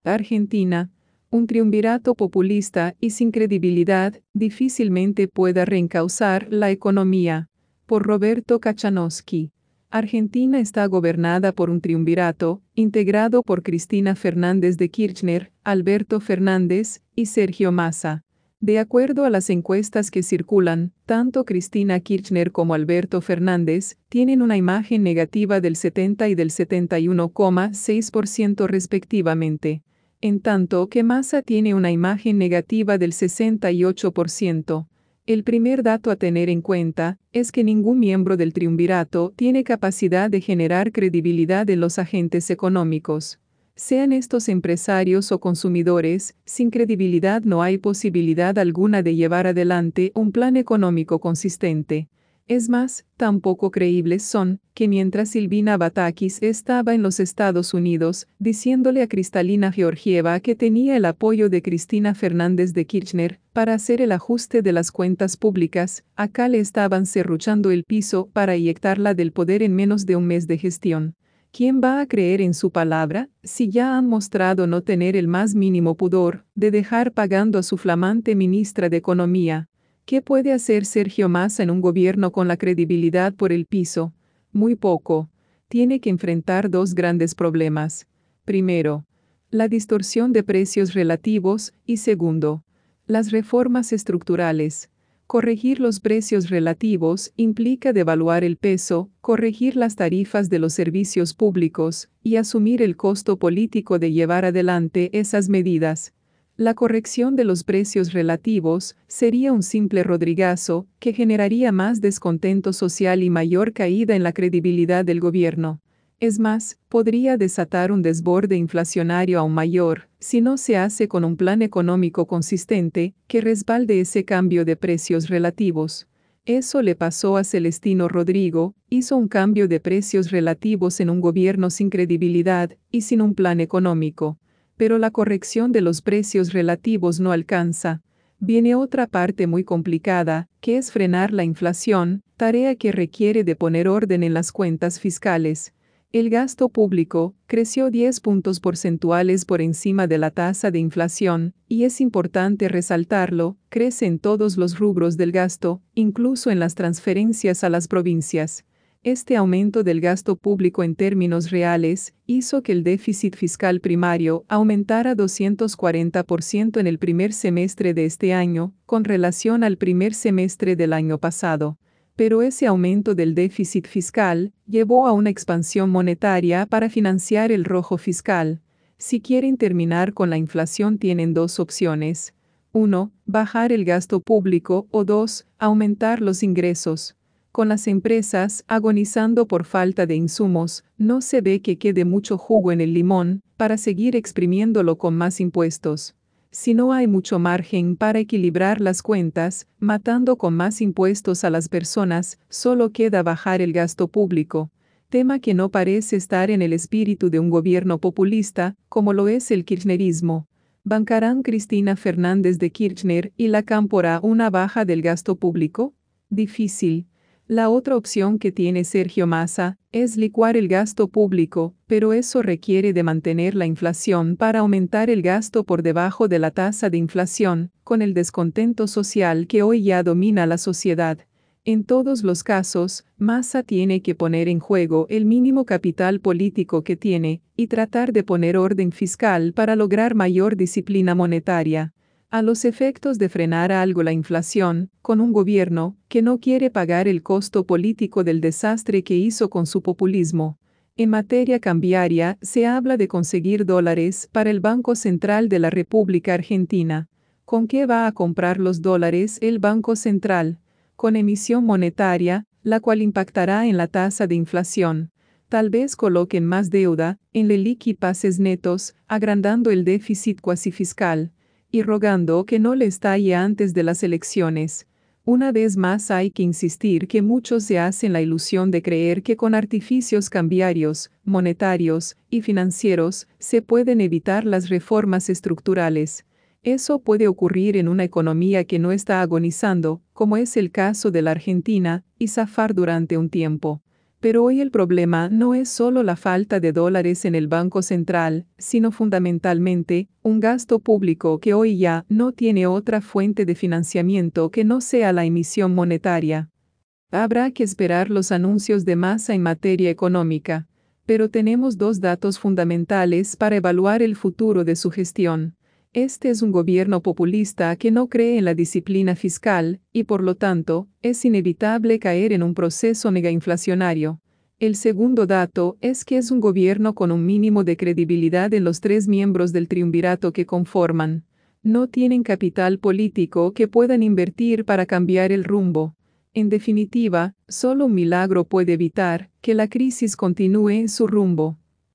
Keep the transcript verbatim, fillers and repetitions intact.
Argentina, un triunvirato populista y sin credibilidad difícilmente pueda reencauzar la economía. Por Roberto Kachanowski. Argentina está gobernada por un triunvirato, integrado por Cristina Fernández de Kirchner, Alberto Fernández y Sergio Massa. De acuerdo a las encuestas que circulan, tanto Cristina Kirchner como Alberto Fernández tienen una imagen negativa del setenta y del setenta y uno coma seis por ciento respectivamente, en tanto que Massa tiene una imagen negativa del sesenta y ocho por ciento. El primer dato a tener en cuenta es que ningún miembro del triunvirato tiene capacidad de generar credibilidad en los agentes económicos. Sean estos empresarios o consumidores, sin credibilidad no hay posibilidad alguna de llevar adelante un plan económico consistente. Es más, tan poco creíbles son, que mientras Silvina Batakis estaba en los Estados Unidos, diciéndole a Kristalina Georgieva que tenía el apoyo de Cristina Fernández de Kirchner para hacer el ajuste de las cuentas públicas, acá le estaban serruchando el piso para eyectarla del poder en menos de un mes de gestión. ¿Quién va a creer en su palabra, si ya han mostrado no tener el más mínimo pudor de dejar pagando a su flamante ministra de Economía? ¿Qué puede hacer Sergio Massa en un gobierno con la credibilidad por el piso? Muy poco. Tiene que enfrentar dos grandes problemas. Primero, la distorsión de precios relativos y segundo, las reformas estructurales. Corregir los precios relativos implica devaluar el peso, corregir las tarifas de los servicios públicos y asumir el costo político de llevar adelante esas medidas. La corrección de los precios relativos sería un simple rodrigazo que generaría más descontento social y mayor caída en la credibilidad del gobierno. Es más, podría desatar un desborde inflacionario aún mayor, si no se hace con un plan económico consistente que respalde ese cambio de precios relativos. Eso le pasó a Celestino Rodrigo, hizo un cambio de precios relativos en un gobierno sin credibilidad y sin un plan económico. Pero la corrección de los precios relativos no alcanza. Viene otra parte muy complicada, que es frenar la inflación, tarea que requiere de poner orden en las cuentas fiscales. El gasto público creció diez puntos porcentuales por encima de la tasa de inflación, y es importante resaltarlo, crece en todos los rubros del gasto, incluso en las transferencias a las provincias. Este aumento del gasto público en términos reales hizo que el déficit fiscal primario aumentara doscientos cuarenta por ciento en el primer semestre de este año, con relación al primer semestre del año pasado. Pero ese aumento del déficit fiscal llevó a una expansión monetaria para financiar el rojo fiscal. Si quieren terminar con la inflación tienen dos opciones. uno. Bajar el gasto público o dos. Aumentar los ingresos. Con las empresas agonizando por falta de insumos, no se ve que quede mucho jugo en el limón para seguir exprimiéndolo con más impuestos. Si no hay mucho margen para equilibrar las cuentas, matando con más impuestos a las personas, solo queda bajar el gasto público, tema que no parece estar en el espíritu de un gobierno populista, como lo es el kirchnerismo. ¿Bancarán Cristina Fernández de Kirchner y la Cámpora una baja del gasto público? Difícil. La otra opción que tiene Sergio Massa es licuar el gasto público, pero eso requiere de mantener la inflación para aumentar el gasto por debajo de la tasa de inflación, con el descontento social que hoy ya domina la sociedad. En todos los casos, Massa tiene que poner en juego el mínimo capital político que tiene y tratar de poner orden fiscal para lograr mayor disciplina monetaria. A los efectos de frenar algo la inflación, con un gobierno que no quiere pagar el costo político del desastre que hizo con su populismo. En materia cambiaria, se habla de conseguir dólares para el Banco Central de la República Argentina. ¿Con qué va a comprar los dólares el Banco Central? Con emisión monetaria, la cual impactará en la tasa de inflación. Tal vez coloquen más deuda en el liqui pases netos, agrandando el déficit cuasi fiscal y rogando que no le estalle antes de las elecciones. Una vez más hay que insistir que muchos se hacen la ilusión de creer que con artificios cambiarios, monetarios y financieros se pueden evitar las reformas estructurales. Eso puede ocurrir en una economía que no está agonizando, como es el caso de la Argentina, y zafar durante un tiempo. Pero hoy el problema no es solo la falta de dólares en el Banco Central, sino fundamentalmente un gasto público que hoy ya no tiene otra fuente de financiamiento que no sea la emisión monetaria. Habrá que esperar los anuncios de Massa en materia económica, pero tenemos dos datos fundamentales para evaluar el futuro de su gestión. Este es un gobierno populista que no cree en la disciplina fiscal, y por lo tanto, es inevitable caer en un proceso negainflacionario. El segundo dato es que es un gobierno con un mínimo de credibilidad en los tres miembros del triunvirato que conforman. No tienen capital político que puedan invertir para cambiar el rumbo. En definitiva, solo un milagro puede evitar que la crisis continúe en su rumbo.